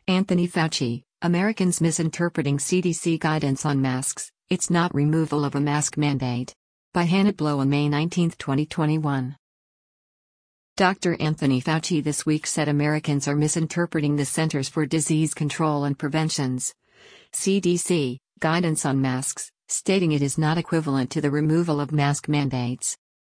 Anthony Fauci, Americans misinterpreting CDC guidance on masks, it's not removal of a mask mandate. By Hannah Blow on May 19, 2021. Dr. Anthony Fauci this week said Americans are misinterpreting the Centers for Disease Control and Prevention's CDC guidance on masks, stating it is not equivalent to the removal of mask mandates.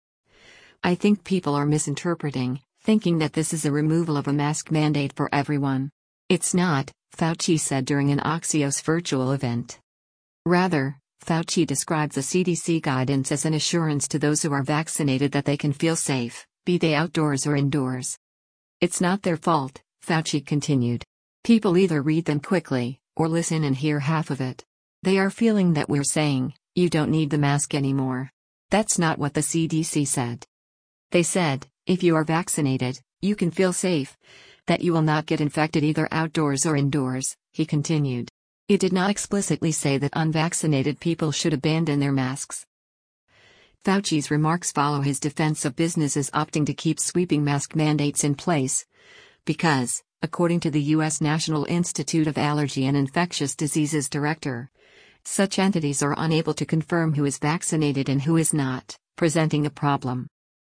I think people are misinterpreting, thinking that this is a removal of a mask mandate for everyone. It's not, Fauci said during an Axios virtual event. Rather, Fauci described the CDC guidance as an assurance to those who are vaccinated that they can feel safe, be they outdoors or indoors. It's not their fault, Fauci continued. People either read them quickly, or listen and hear half of it. They are feeling that we're saying, you don't need the mask anymore. That's not what the CDC said. They said, if you are vaccinated, you can feel safe, that you will not get infected either outdoors or indoors, he continued. It did not explicitly say that unvaccinated people should abandon their masks. Fauci's remarks follow his defense of businesses opting to keep sweeping mask mandates in place, because, according to the U.S. National Institute of Allergy and Infectious Diseases Director, such entities are unable to confirm who is vaccinated and who is not, presenting a problem.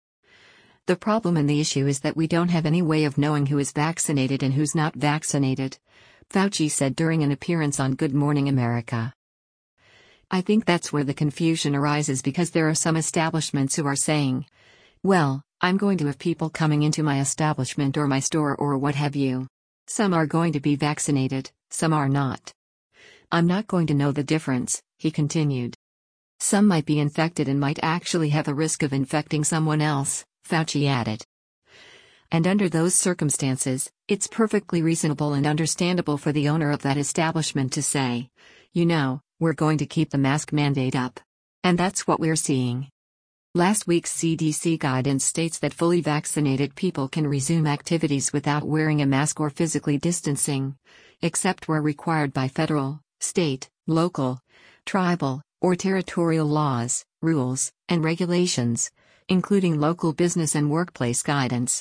The problem and the issue is that we don't have any way of knowing who is vaccinated and who's not vaccinated, Fauci said during an appearance on Good Morning America. I think that's where the confusion arises because there are some establishments who are saying, well, I'm going to have people coming into my establishment or my store or what have you. Some are going to be vaccinated, some are not. I'm not going to know the difference, he continued. Some might be infected and might actually have a risk of infecting someone else, Fauci added. And under those circumstances, it's perfectly reasonable and understandable for the owner of that establishment to say, we're going to keep the mask mandate up. And that's what we're seeing. Last week's CDC guidance states that fully vaccinated people can resume activities without wearing a mask or physically distancing, except where required by federal, state, local, tribal, or territorial laws, rules, and regulations, including local business and workplace guidance.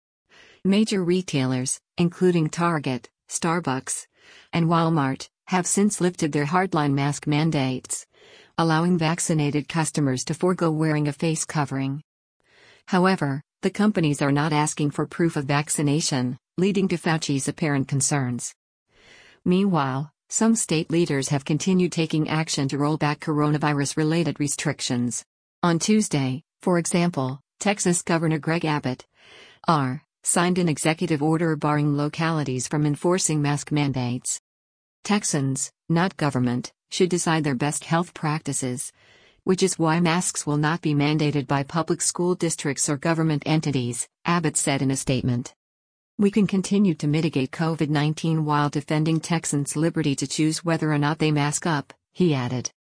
Major retailers, including Target, Starbucks, and Walmart, have since lifted their hardline mask mandates, allowing vaccinated customers to forego wearing a face covering. However, the companies are not asking for proof of vaccination, leading to Fauci's apparent concerns. Meanwhile, some state leaders have continued taking action to roll back coronavirus-related restrictions. On Tuesday, for example, Texas Governor Greg Abbott, R., signed an executive order barring localities from enforcing mask mandates. Texans, not government, should decide their best health practices, which is why masks will not be mandated by public school districts or government entities, Abbott said in a statement. We can continue to mitigate COVID-19 while defending Texans' liberty to choose whether or not they mask up, he added.